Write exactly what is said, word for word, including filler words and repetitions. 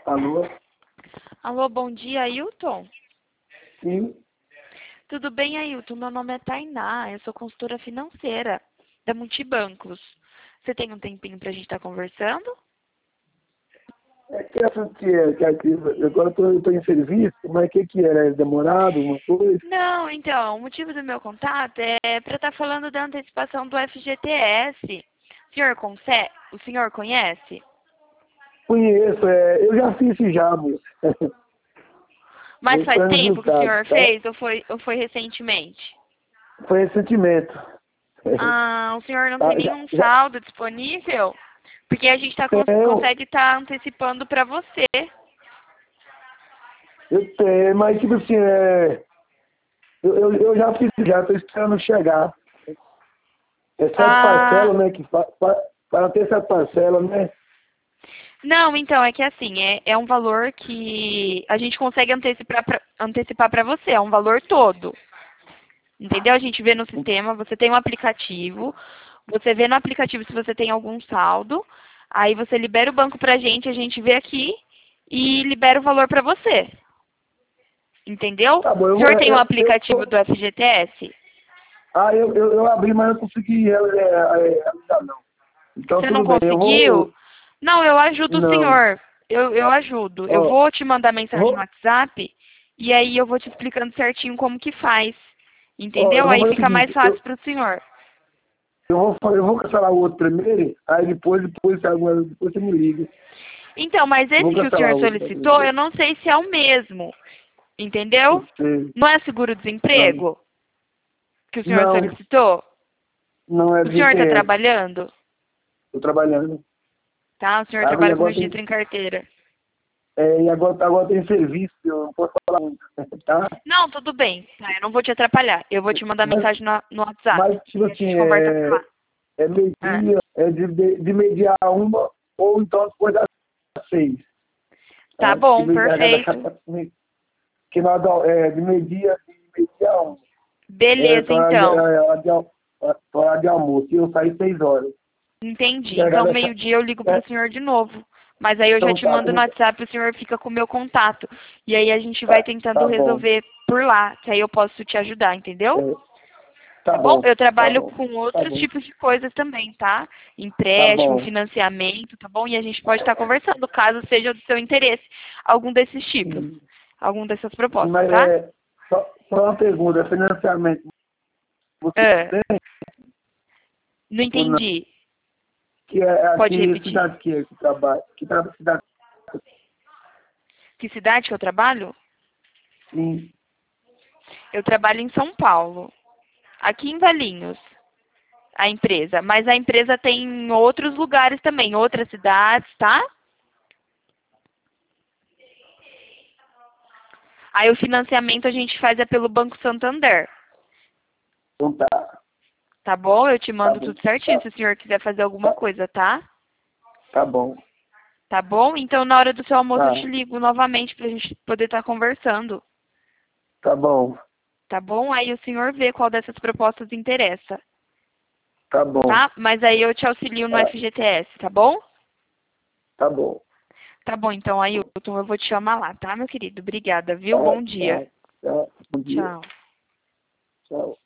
Alô? Alô, bom dia, Ailton? Sim. Tudo bem, Ailton? Meu nome é Tainá, eu sou consultora financeira da Multibancos. Você tem um tempinho pra gente estar conversando? É que essa que é, que é que agora eu estou em serviço, mas o que que era? É demorado, uma coisa? Não, então, o motivo do meu contato é para estar falando da antecipação do F G T S. O senhor, conce- o senhor conhece? Conheço, é, eu já fiz esse já, moço. Mas Esse faz foi o tempo que o resultado, senhor tá? fez ou foi, ou foi recentemente? Foi recentemente. Ah, o senhor não tem Tá, já, nenhum já saldo disponível? Porque a gente tá, cons- tenho, consegue estar antecipando para você. eu tenho, mas tipo assim, é, eu, eu, eu já fiz já, estou esperando chegar. É sete Ah, parcelas, né? Que fa, fa, para ter sete parcelas, né? não, então, é que assim, é, é um valor que a gente consegue antecipar pra, antecipar para você, é um valor todo. Entendeu? A gente vê no sistema, você tem um aplicativo, você vê no aplicativo se você tem algum saldo, aí você libera o banco pra gente, a gente vê aqui e libera o valor para você. Entendeu? Tá bom, eu O vou. senhor tem um Eu, eu, aplicativo do F G T S? ah, eu, eu, eu abri, mas não consegui é, é, realizar, não. Então Você não tudo bem, eu conseguiu? vou. Não, eu ajudo o Não. senhor. Eu, eu ajudo. Eu Ó, vou te mandar mensagem no vou, WhatsApp e aí eu vou te explicando certinho como que faz. ó, eu Entendeu? vou Aí fazer o fica mais seguinte, eu, fácil para o senhor. eu vou fa- eu vou cancelar o outro primeiro, aí depois, depois, se alguma- depois você me liga. Então, mas Eu vou esse que o cancelar senhor o outro. solicitou, eu não sei se é o mesmo. Entendeu? Você, Não é não, seguro-desemprego que o senhor não, solicitou? não é O senhor está G T S. trabalhando? Estou trabalhando. Tá? O senhor Agora, e trabalha com agora registro tem, em carteira. é, e agora, agora tem serviço, eu não posso falar muito, tá? Não, tudo bem. Tá, eu não vou te atrapalhar. Eu vou te mandar Mas, mensagem no, no WhatsApp. mas tipo E a assim, gente conversa por é, lá. é Ah. meio-dia, é de, de, de meio-dia a uma, ou então depois das seis. Tá Tá? Porque bom, meio dia da perfeito. casa, que nós dá, é, de meio-dia, de meio-dia a uma. É, Beleza, para hora de, então. é, hora de, al- pra hora de almoço. E eu saí seis horas. Entendi. Então, Encarregada, meio-dia eu ligo é, pro senhor de novo. Mas aí eu já então te tá, mando no como, WhatsApp e o senhor fica com o meu contato. E aí a gente vai tá, tentando tá bom. resolver por lá, que aí eu posso te ajudar, entendeu? É, tá Tá bom? bom, Eu tá trabalho bom, com tá outros bom, tipos de coisas também, tá? tá Empréstimo, bom. financiamento, tá bom? E a gente pode estar conversando, caso seja do seu interesse, algum desses tipos, Sim, algum dessas sim, propostas, mas tá? é só, só uma pergunta, financiamento, você É, tem não ou não? entendi. Que é Pode aqui, repetir. cidade que é que trabalha? Que trabalha cidade, Que cidade que eu trabalho? sim. Eu trabalho em São Paulo, aqui em Valinhos, a empresa. Mas a empresa tem em outros lugares também, outras cidades, tá? Aí o financiamento a gente faz é pelo Banco Santander. Então tá, Tá bom? Eu te tá mando bom, tudo certinho tá, se o senhor quiser fazer alguma tá, coisa, tá? tá bom, Tá bom? Então na hora do seu almoço eu te tá, ligo novamente pra gente poder estar conversando. tá bom, Tá bom? Aí o senhor vê qual dessas propostas interessa, tá bom, tá? Mas aí eu te auxilio no tá, F G T S, tá bom? tá bom. Tá bom, então, Ailton, eu vou te chamar lá, tá, meu querido? Obrigada, viu? Tá, Bom dia. tá, tá. Bom dia. Tchau. Tchau.